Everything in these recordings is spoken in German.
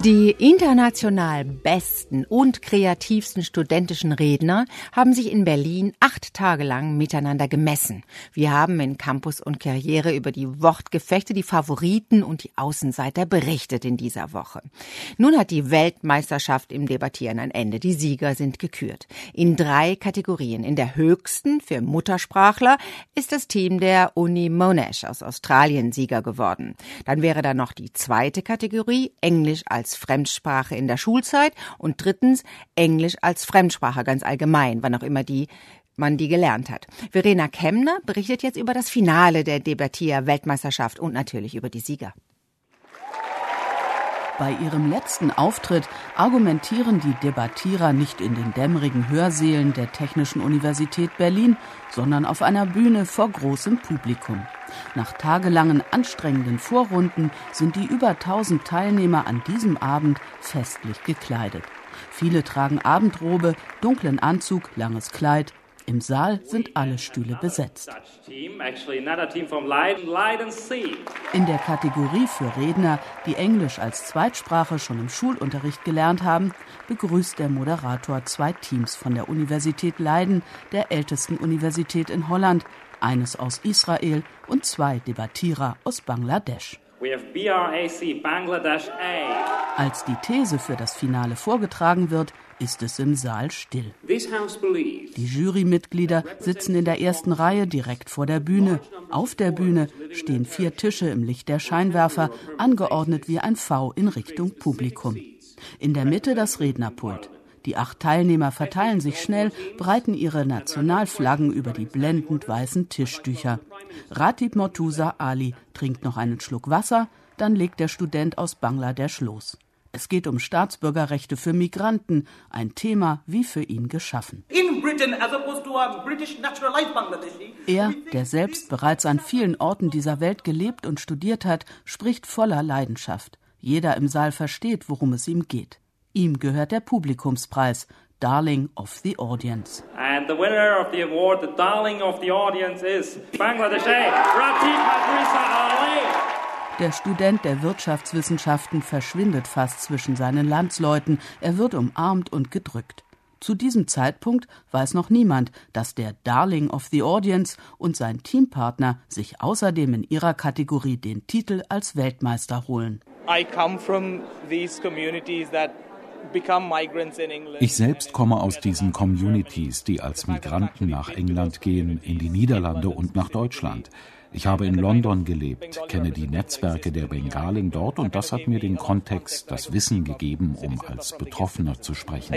Die international besten und kreativsten studentischen Redner haben sich in Berlin 8 Tage lang miteinander gemessen. Wir haben in Campus und Karriere über die Wortgefechte, die Favoriten und die Außenseiter berichtet in dieser Woche. Nun hat die Weltmeisterschaft im Debattieren ein Ende. Die Sieger sind gekürt. In 3 Kategorien. In der höchsten, für Muttersprachler, ist das Team der Uni Monash aus Australien Sieger geworden. Dann wäre da noch die 2. Kategorie, Englisch als Fremdsprache in der Schulzeit, und 3. Englisch als Fremdsprache ganz allgemein, wann auch immer man die gelernt hat. Verena Kemmner berichtet jetzt über das Finale der Debattier-Weltmeisterschaft und natürlich über die Sieger. Bei ihrem letzten Auftritt argumentieren die Debattierer nicht in den dämmerigen Hörsälen der Technischen Universität Berlin, sondern auf einer Bühne vor großem Publikum. Nach tagelangen anstrengenden Vorrunden sind die über 1000 Teilnehmer an diesem Abend festlich gekleidet. Viele tragen Abendrobe, dunklen Anzug, langes Kleid. Im Saal sind alle Stühle besetzt. In der Kategorie für Redner, die Englisch als Zweitsprache schon im Schulunterricht gelernt haben, begrüßt der Moderator 2 Teams von der Universität Leiden, der ältesten Universität in Holland, eines aus Israel und 2 Debattierer aus Bangladesch. Als die These für das Finale vorgetragen wird, ist es im Saal still. Die Jurymitglieder sitzen in der ersten Reihe direkt vor der Bühne. Auf der Bühne stehen 4 Tische im Licht der Scheinwerfer, angeordnet wie ein V in Richtung Publikum. In der Mitte das Rednerpult. Die 8 Teilnehmer verteilen sich schnell, breiten ihre Nationalflaggen über die blendend weißen Tischtücher. Ratib Mortuza Ali trinkt noch einen Schluck Wasser, dann legt der Student aus Bangladesch los. Es geht um Staatsbürgerrechte für Migranten, ein Thema wie für ihn geschaffen. Er, der selbst bereits an vielen Orten dieser Welt gelebt und studiert hat, spricht voller Leidenschaft. Jeder im Saal versteht, worum es ihm geht. Ihm gehört der Publikumspreis, Darling of the Audience. And the winner of the award, the Darling of the Audience, is Bangladesh, Ratib Mortuza Ali. Der Student der Wirtschaftswissenschaften verschwindet fast zwischen seinen Landsleuten. Er wird umarmt und gedrückt. Zu diesem Zeitpunkt weiß noch niemand, dass der Darling of the Audience und sein Teampartner sich außerdem in ihrer Kategorie den Titel als Weltmeister holen. Ich selbst komme aus diesen Communities, die als Migranten nach England gehen, in die Niederlande und nach Deutschland. Ich habe in London gelebt, kenne die Netzwerke der Bengalen dort und das hat mir den Kontext, das Wissen gegeben, um als Betroffener zu sprechen.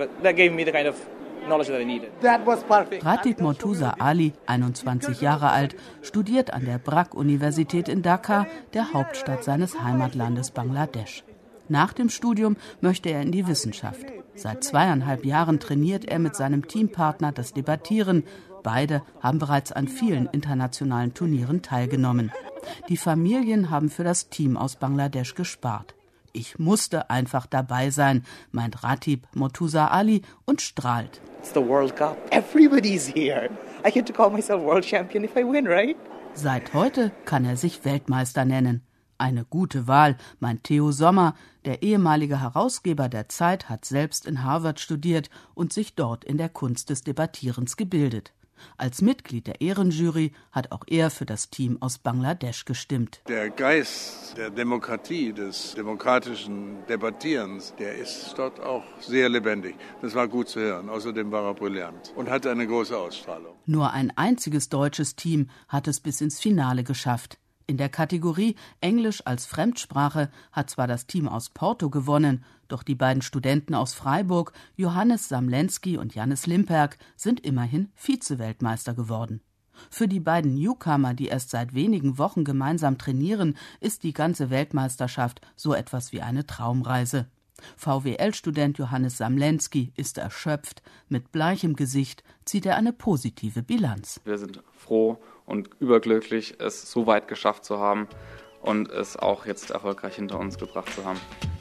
Ratib Mortuza Ali, 21 Jahre alt, studiert an der BRAC-Universität in Dhaka, der Hauptstadt seines Heimatlandes Bangladesch. Nach dem Studium möchte er in die Wissenschaft. Seit 2,5 Jahren trainiert er mit seinem Teampartner das Debattieren. Beide haben bereits an vielen internationalen Turnieren teilgenommen. Die Familien haben für das Team aus Bangladesch gespart. Ich musste einfach dabei sein, meint Ratib Mortuza Ali und strahlt. It's the World Cup. Everybody's here. I get to call myself world champion if I win, right? Seit heute kann er sich Weltmeister nennen. Eine gute Wahl, meint Theo Sommer. Der ehemalige Herausgeber der Zeit hat selbst in Harvard studiert und sich dort in der Kunst des Debattierens gebildet. Als Mitglied der Ehrenjury hat auch er für das Team aus Bangladesch gestimmt. Der Geist der Demokratie, des demokratischen Debattierens, der ist dort auch sehr lebendig. Das war gut zu hören. Außerdem war er brillant und hatte eine große Ausstrahlung. Nur ein einziges deutsches Team hat es bis ins Finale geschafft. In der Kategorie Englisch als Fremdsprache hat zwar das Team aus Porto gewonnen, doch die beiden Studenten aus Freiburg, Johannes Samlenski und Jannis Limperk, sind immerhin Vize-Weltmeister geworden. Für die beiden Newcomer, die erst seit wenigen Wochen gemeinsam trainieren, ist die ganze Weltmeisterschaft so etwas wie eine Traumreise. VWL-Student Johannes Samlenski ist erschöpft. Mit bleichem Gesicht zieht er eine positive Bilanz. Wir sind froh und überglücklich, es so weit geschafft zu haben und es auch jetzt erfolgreich hinter uns gebracht zu haben.